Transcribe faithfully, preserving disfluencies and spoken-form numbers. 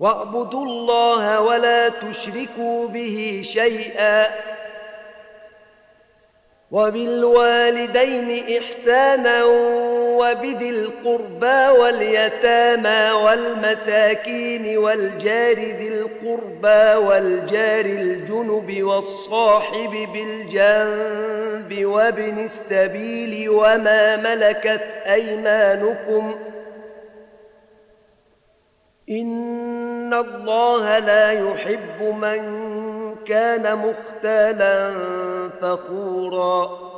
واعبدوا الله ولا تشركوا به شيئا وبالوالدين إحسانا وبذي القربى واليتامى والمساكين والجار ذي القربى والجار الجنب والصاحب بالجنب وابن السبيل وما ملكت أيمانكم إن الله لا يحب من كان مختالا فخورا